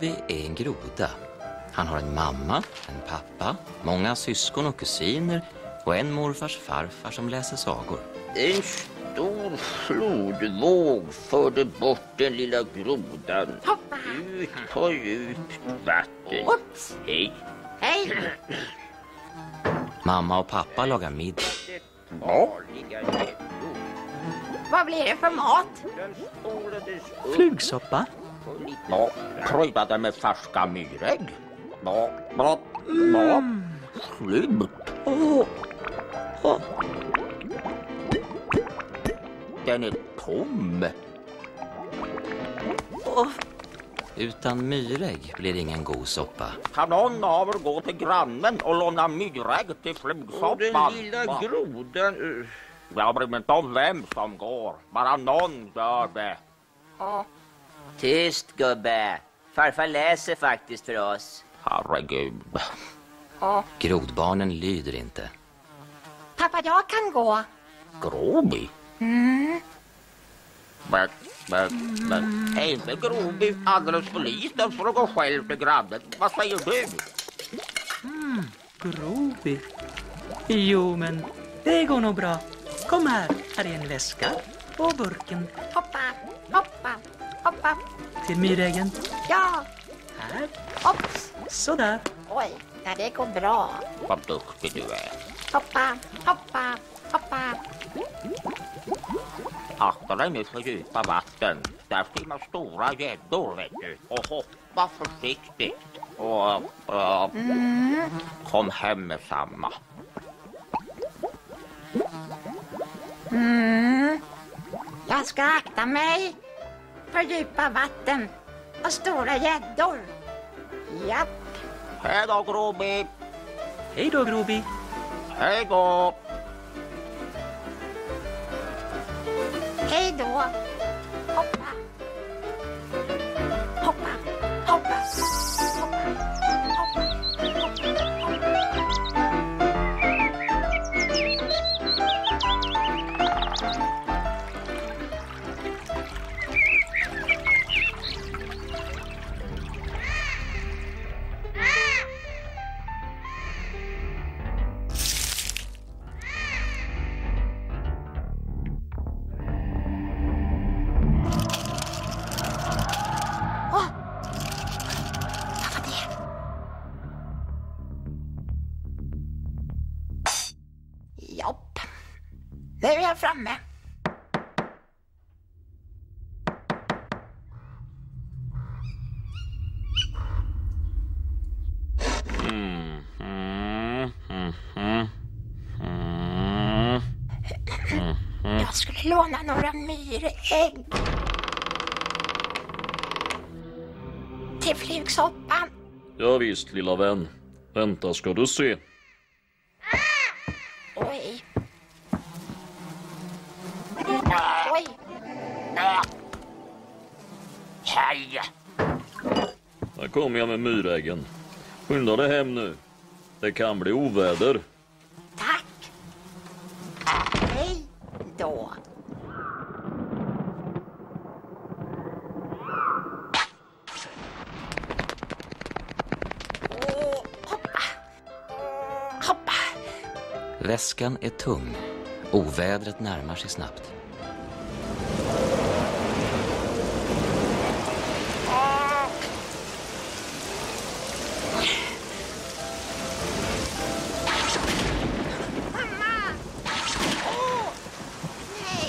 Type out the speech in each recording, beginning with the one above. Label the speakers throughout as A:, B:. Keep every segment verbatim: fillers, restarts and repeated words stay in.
A: Groby är en groda. Han har en mamma, en pappa, många syskon och kusiner och en morfars farfar som läser sagor.
B: En stor flodvåg förde bort den lilla grodan.
C: Hoppa!
B: Ut på djupt vatten.
C: Oops.
B: Hej.
C: Hej!
A: Mamma och pappa lagar middag.
B: Farliga gäddor.
C: Vad blir det för mat?
B: Den spolades upp
D: Flugsoppa.
B: och lite... Ja, kryddade med färska myrägg. Ja, ja, ja. Slut.
D: Åh, åh.
B: Den är tom.
D: Åh.
A: Utan myrägg blir det ingen god soppa.
B: Kan någon av er gå till grannen och låna myrägg till flugsoppan? Den lilla grodan... Jag bryr mig inte om vem som går. Bara någon gör det.
E: Tyst gubbe. Farfar läser faktiskt för oss.
B: Herregud.
A: Grodbarnen lyder inte.
C: Pappa, jag kan gå.
B: Groby? Mm. Men, men, men. Är inte Groby alldeles för liten för att gå själv till grannen? Vad säger du?
D: Mm, Groby. Jo, men det går nog bra. Kom här, här är en väska och burken
C: Hoppa, hoppa, hoppa.
D: till myräggen.
C: Ja,
D: Här,
C: hopps.
D: sådär.
C: Oj, ja, det går bra.
B: Vad duktig du är.
C: Hoppa, hoppa, hoppa.
B: Akta dig nu för djupa vatten. Där simmar stora gäddor, vet du. Och hoppa försiktigt. Och uh,
C: Mm.
B: kom hem med samma.
C: Mm. Jag ska akta mig för djupa vatten och stora gäddor. Japp.
B: Hej då, Groby.
D: Hej då, Groby.
B: Hej då.
C: Hej då. Hoppa. Hoppa, hoppa, hoppa, hoppa, hoppa. Åh! Vad var det? Jopp. Nu är jag framme.
B: Mm, mm, mm, mm, mm, mm.
C: Jag skulle låna några myrägg. Till flugsoppan.
F: Ja visst, lilla vän. Vänta ska du se.
C: Oj. Oj.
B: Hej.
F: Här kommer jag med myräggen. Skynda dig hem nu. Det kan bli oväder.
C: Tack. Hej då. Åh, hoppa. Hoppa.
A: Väskan är tung. Ovädret närmar sig snabbt.
C: Mamma. Åh, nej.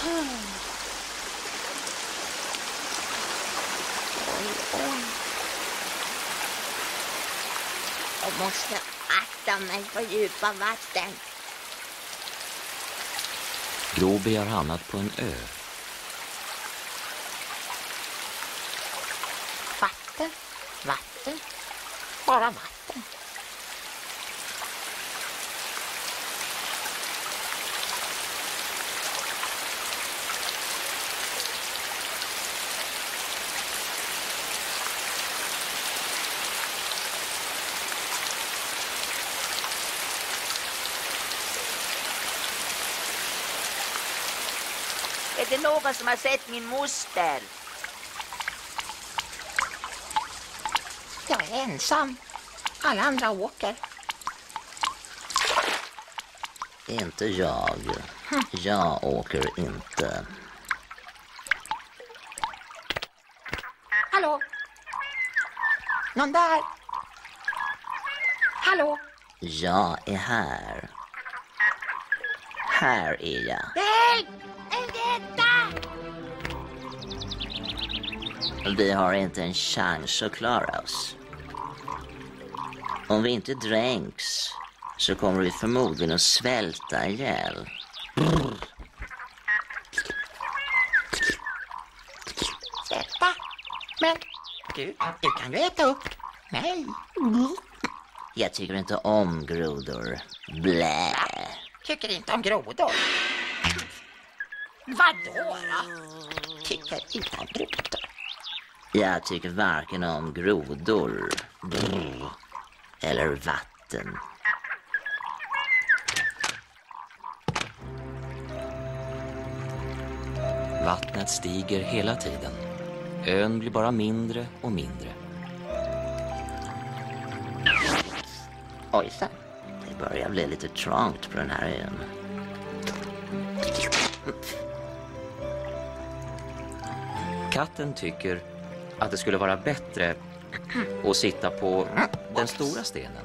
C: oj. Jag måste akta mig på djupa vatten.
A: Groby har hamnat på en ö.
C: Vatten, vatten, bara vatten.
E: Är det någon som har sett min moster?
C: Jag är ensam. Alla andra åker.
G: Inte jag. Jag åker inte.
C: Hallå? Någon där? Hallå?
G: Jag är här. Här är jag.
C: Nej! En rädda!
G: Vi har inte en chans att klara oss. Om vi inte dränks så kommer vi förmodligen att svälta ihjäl.
C: Svälta? Men du, du kan ju äta upp mig.
G: Jag tycker inte om grodor. Blä.
C: Tycker inte om grodor. Vadå då? Tycker inte om grodor.
G: Jag tycker varken om grodor brr, eller vatten.
A: Vattnet stiger hela tiden. Ön blir bara mindre och mindre.
G: Ojsan, det börjar bli lite trångt på den här ön.
A: Katten tycker att det skulle vara bättre att sitta på den stora stenen.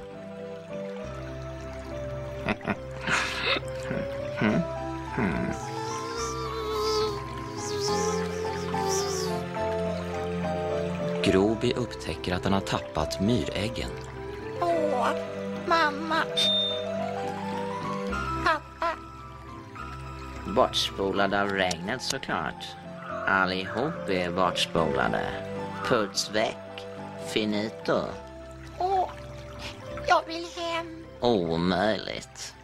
A: Groby upptäcker att han har tappat myräggen.
C: Åh, mamma. Pappa.
G: Bortspolade av regnet såklart. Allihop är bortspolade. Puts väck. Finito.
C: Åh, jag vill hem.
G: Omöjligt.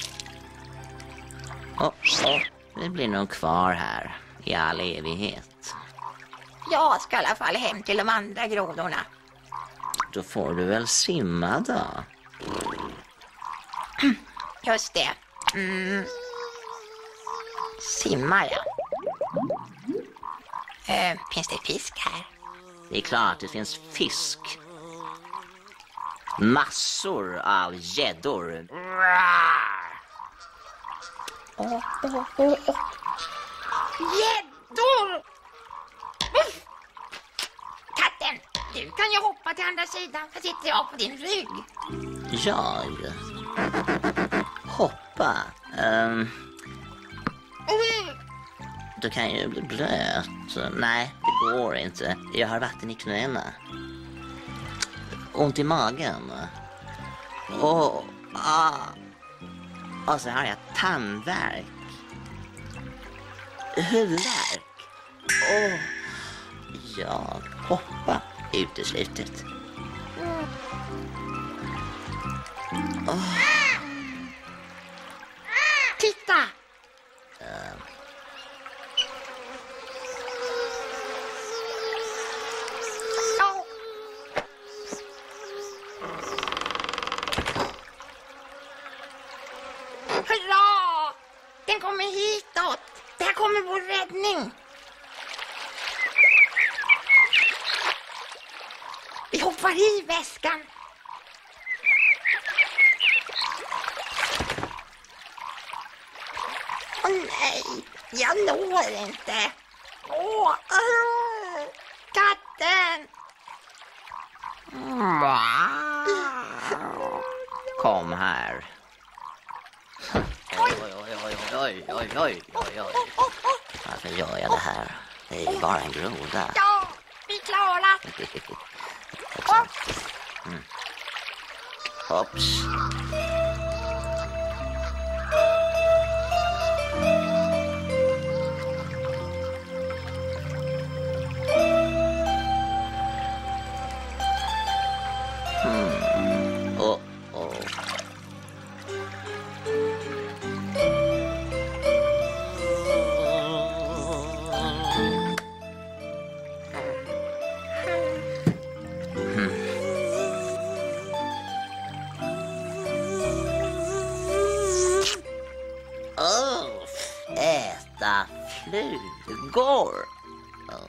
G: Åh, åh, vi blir nog kvar här i all evighet.
C: Jag ska i alla fall hem till de andra grodorna.
G: Då får du väl simma då.
C: Just det. Mm. Simmar jag? Eh, finns det fisk här?
G: Det är klart det finns fisk. Massor av gäddor.
C: Åh, åh, åh, åh. Gäddor! Uff! Katten, du kan ju hoppa till andra sidan, för sitter jag på din rygg.
G: Jag? Hoppa? Um,
C: Mm.
G: då kan jag ju bli blöt. Nej, det går inte. Jag har vatten i knäna. Ont i magen. Och, ah. och så har jag tandvärk. Huvudvärk. Åh, jag hoppa uteslutet.
C: Titta! Ja. Hurra! Den kommer hitåt. Där kommer vår räddning. Vi hoppar i väskan. Åh nej, jag når inte. Åh, uh, katten!
G: Kom här. Oj, oj, oj, oj, oj, oj, oj, oj, oj.
C: Oh, oh, oh.
G: Varför gör jag det här? Det är ju bara en groda.
C: Ja, vi klarat.
G: Mm. Hopps. Hmm. Oh, oh. Äta flugor. Oh.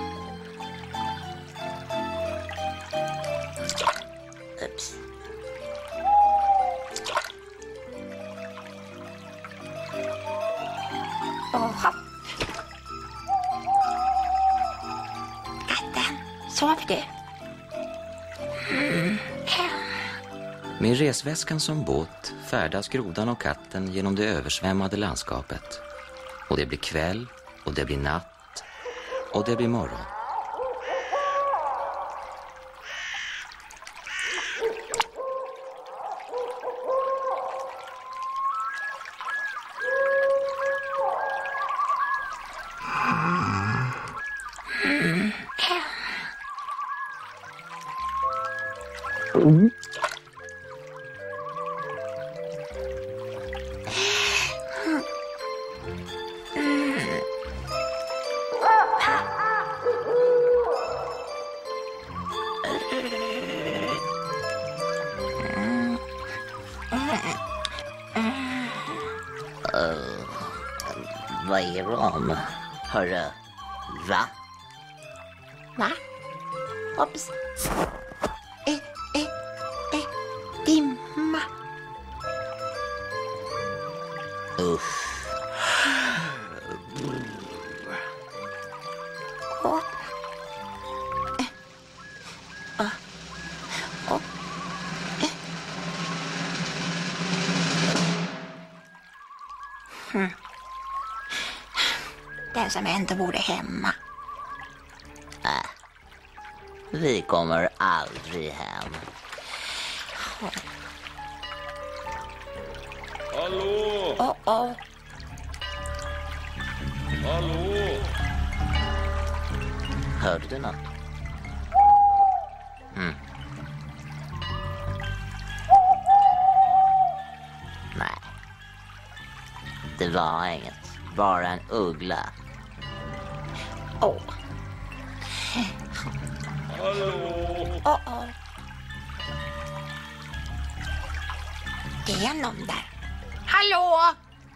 G: Ups.
C: Oha. Katten, sov du? Mm.
A: Med resväskan som båt färdas grodan och katten genom det översvämmade landskapet. Och det blir kväll, och det blir natt, och det blir morgon.
G: Mm. Uh, vad är de? Hörru, va?
C: Va? Hopps. Eh, eh, eh, dimma.
G: Usch.
C: Åh. Eh. Ah. Åh. Eh. Hmm. Den som ändå borde hemma.
G: Äh. Vi kommer aldrig hem.
F: Hallå!
C: Åh, åh.
F: Hallå!
G: Hörde du något? Mm. Nej. Det var inget. Bara en uggla.
C: Åh.
F: Hallå!
C: Åh, åh. Det är någon där. Hallå!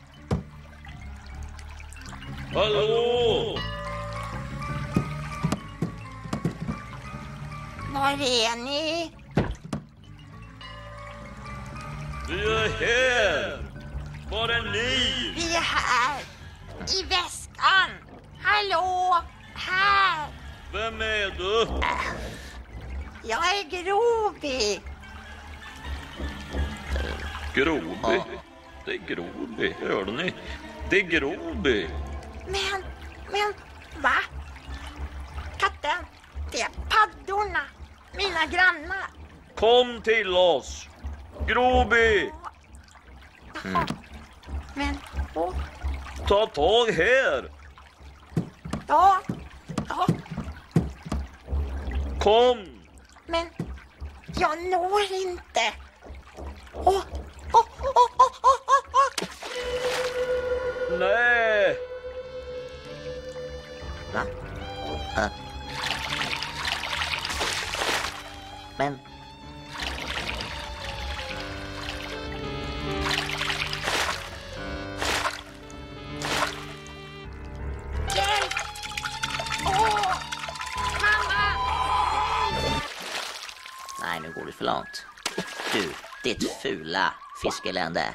F: Hallå!
C: Var är ni?
F: Vi är här! Var är ni?
C: Vi är här. I väskan. Hallå! Här.
F: Vem är du?
C: Jag är Groby.
F: Groby. Det är Groby, hörde ni? Det är Groby.
C: Men, men, va? Katten, det är paddorna. Mina grannar.
F: Kom till oss. Groby.
C: Jaha. Men, åh.
F: Ta tag här.
C: Ja, ja.
F: Kom.
C: Men jag når inte. Åh, åh, åh, åh, åh, åh, åh.
F: Nej.
G: Va? Uh. Men...
C: Hjälp! Åh, mamma!
G: Nej, nu går det för långt. Du, ditt fula fiskelände.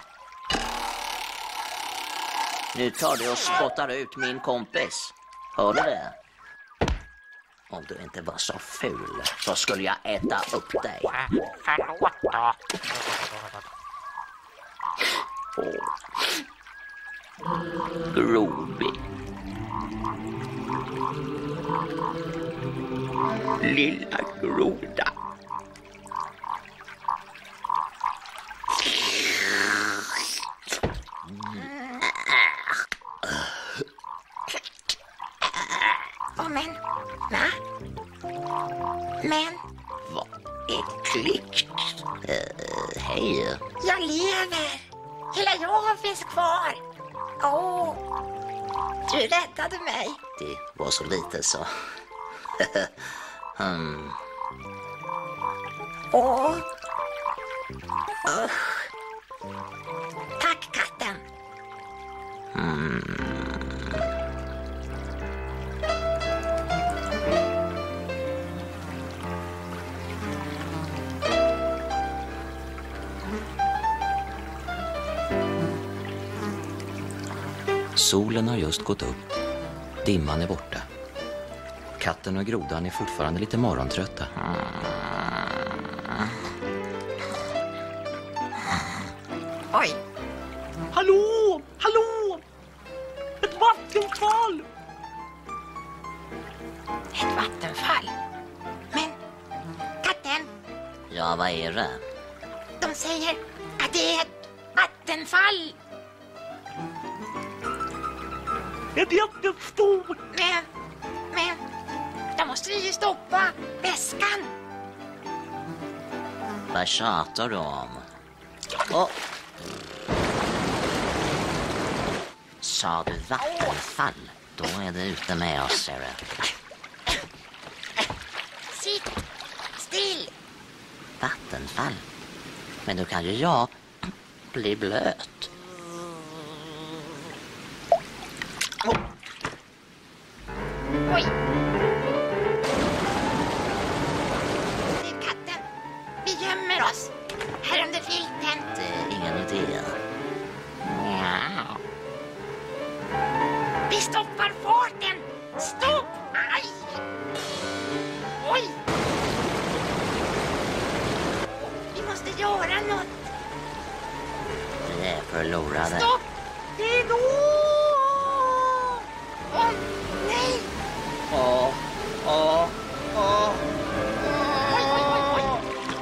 G: Nu tar du och spottar ut min kompis. Hör du det? Om du inte var så ful så skulle jag äta upp dig.
B: Förlåt då.
G: Oh. Groby. lilla groda.
C: Åh, men, va? Men,
G: Vad äckligt. Uh, hej.
C: jag lever. Hela jag finns kvar. Åh, du räddade mig.
G: Det var så lite så. hmm.
C: Åh, usch. Tack, katten.
G: Mm.
A: Solen har just gått upp. Dimman är borta. Katten och grodan är fortfarande lite morgontrötta.
C: Oj,
D: Hallå! Hallå! Ett vattenfall!
C: ett vattenfall. Men, katten,
G: Ja, vad är det?
C: de säger att det är ett vattenfall.
D: Ett jättestort!
C: Men, men, då måste vi ju stoppa väskan.
G: Vad tjatar du om? Åh. Sa du vattenfall? Då är det ute med oss, ser du.
C: Sitt still.
G: Vattenfall? Men då kan ju jag bli blöt.
C: Oj. Det är katten. Vi gömmer oss här under filten.
G: Det är ingen idé.
C: Ja. Vi stoppar farten. Stopp! Aj! Oj! Vi måste göra något.
G: Vi är förlorade.
C: Stopp! Det är då! Åh, nej!
G: Åh, åh, åh.
C: Oj, oj, oj, oj.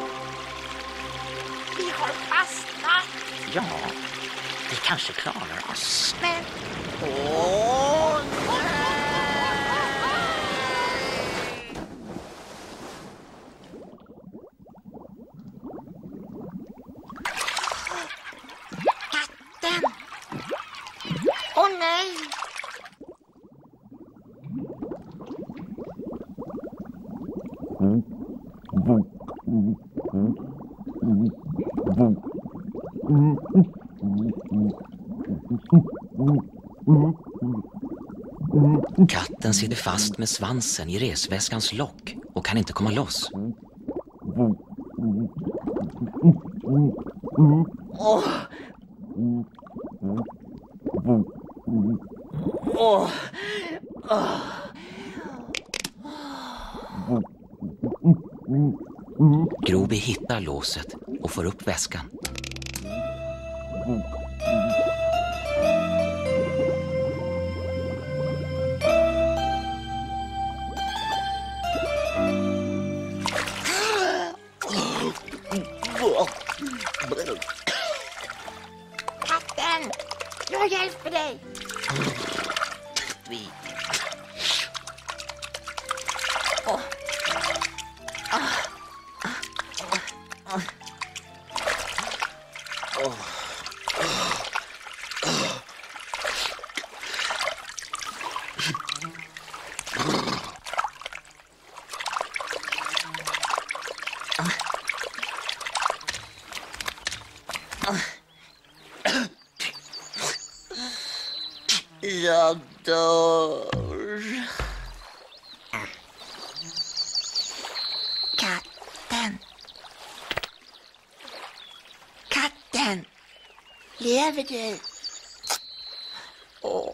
C: Vi har fastnat.
G: Ja, vi kanske klarar oss.
C: Men...
G: Åh,
C: Katten! Åh nej!
A: Katten sitter fast med svansen i resväskans lock och kan inte komma loss.
G: åh. Åh.
A: Groby hittar låset och får upp väskan.
C: Katten! Jag hjälper dig!
G: Vi.
C: Åh.
G: Jag dör.
C: Katten! Katten! Lever du? Åh.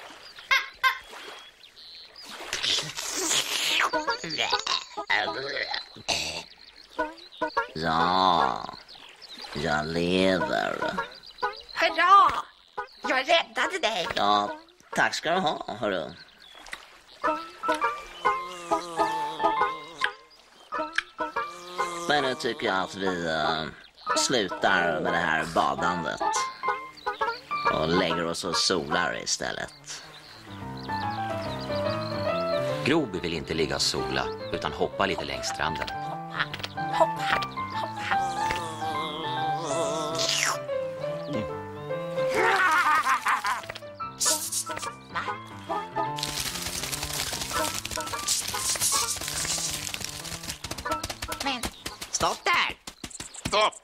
G: Ja, jag lever.
C: Hurra! Jag räddade dig.
G: Ja, tack ska du ha, hörru. Men nu tycker jag att vi uh, slutar med det här badandet. Och lägger oss och solar istället.
A: Groby vill inte ligga och sola utan hoppa lite längs stranden.
C: Men, stopp där!
H: Stopp!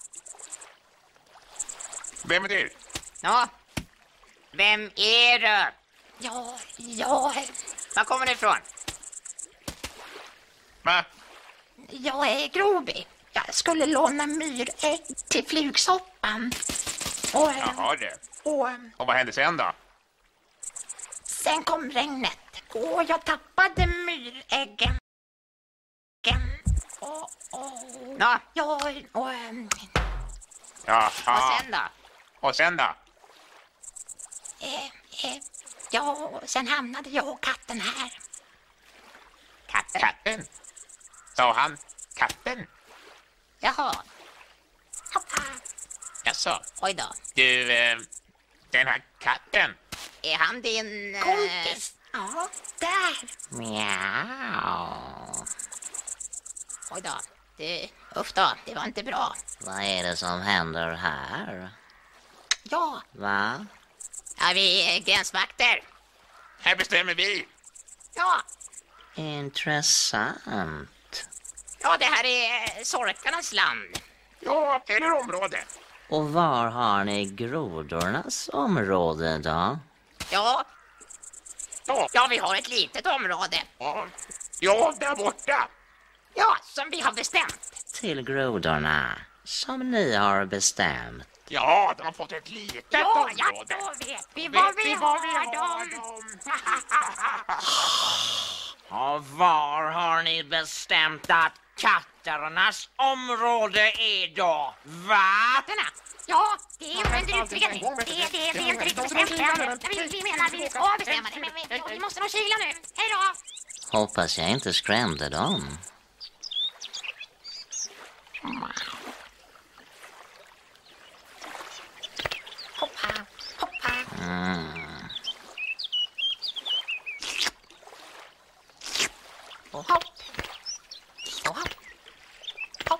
H: Vem är du?
E: Ja, vem är du?
C: Ja, jag,
E: Var kommer du ifrån?
H: Va?
C: jag är Groby. Jag skulle låna myrägg till flugsoppan. Och, eh,
H: Jaha du.
C: och
H: Och vad hände sen då?
C: sen kom regnet. Och jag tappade myräggen. Och, och,
E: Ja,
C: ja, och, ehm,
H: Jaha.
E: och sen då?
H: Och sen då?
C: eh, eh, ja, och sen hamnade jag och katten här.
E: Katten.
H: Katten? Sa han katten?
E: Jaha,
C: Hoppa.
H: Jaså?
E: oj då.
H: Du, eh, den här katten.
E: Är han din... eh,
C: Kompis. Ja, där.
E: Mjau. Oj då. Det, uff då, det var inte bra.
G: Vad är det som händer här?
C: Ja,
G: Va?
E: Ja, vi är gränsvakter.
H: Här bestämmer vi.
C: ja.
G: Intressant.
E: Ja, det här är sorkarnas land.
H: Ja, eller område.
G: Och var har ni grodornas område då?
E: Ja,
H: Ja,
E: ja, vi har ett litet område.
H: ja, ja, där borta.
E: Ja, som vi har bestämt.
G: Till grodorna som ni har bestämt.
H: Ja, de har fått ett litet
C: Ja, ja,
H: område.
C: då vet vi vad
H: Vet
C: vi
H: vi vad vi
C: har
H: har
C: dem.
H: dem?
I: Och var har ni bestämt att katternas område är då? Va?
C: Katterna. Ja, det är under utredning. Det, det, det är inte riktigt bestämt än. Men Vi, vi menar att vi ska bestämma det. Men vi, vi måste nog kila nu. Hej då.
G: Hoppas jag inte skrämde dem.
C: Hoppa, hoppa.
G: Mm.
C: Och hopp. Och hopp. Hopp.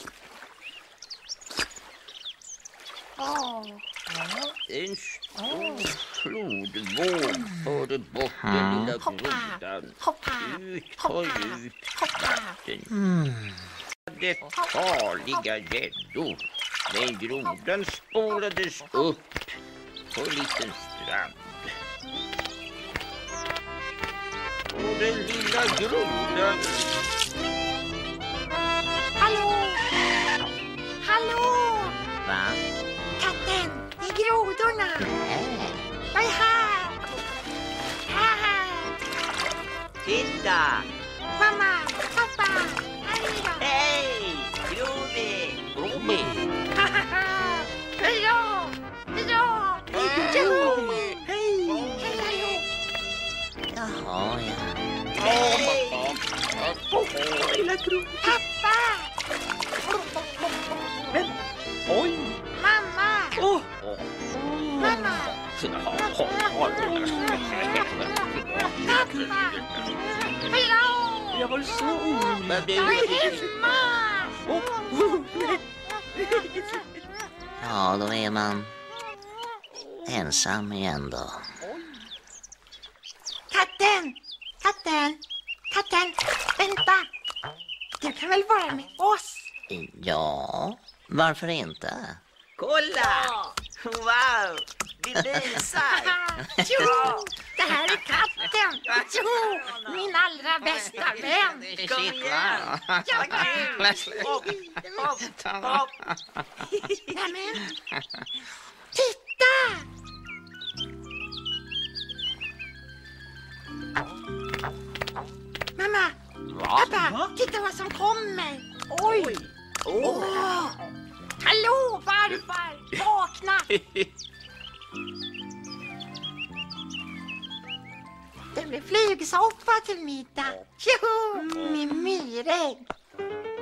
C: Åh.
B: En stor flodvåg förde bort den lilla grodan.
C: Hoppa.
B: Ut,
C: Hoppa.
B: ta ut
C: Hoppa.
B: katten. Det farliga gäddor. Men grodan spolades upp på en liten strand. Och den lilla grodan...
C: Hallå! Hallå!
G: Va?
C: Katten, det är grodorna.
G: Äh.
C: Jag är här. Här.
E: Titta!
C: Mamma, pappa, här är jag.
E: Hej! Groby!
B: Groby!
C: Hurra! Hurra! Juhu! Hej! Hej allihop!
G: Jaha, ja.
C: Pappa!
D: Oj!
C: Mamma!
D: Åh!
C: Mamma! Pappa! Hurra!
D: Jag var så orolig.
B: Men det
C: Jag är
B: är
C: hemma!
D: Åh, oh, nej.
G: Ja, då är man ensam igen då.
C: Katten! Katten! Katten! Vänta! Du kan väl vara med oss?
G: Ja, varför inte?
E: Kolla! Wow! Vi visar!
C: Jo! Det här är katten! Jo! Min allra bästa vän!
E: Kom igen!
C: Ja,
E: Hopp, hopp, hopp!
C: nämen! Titta! Mamma! Pappa! Titta vad som kommer! Oj! Åh! Hallå, farfar! Vakna! Det blir flygsoppa till middag. Joho! Med myrägg.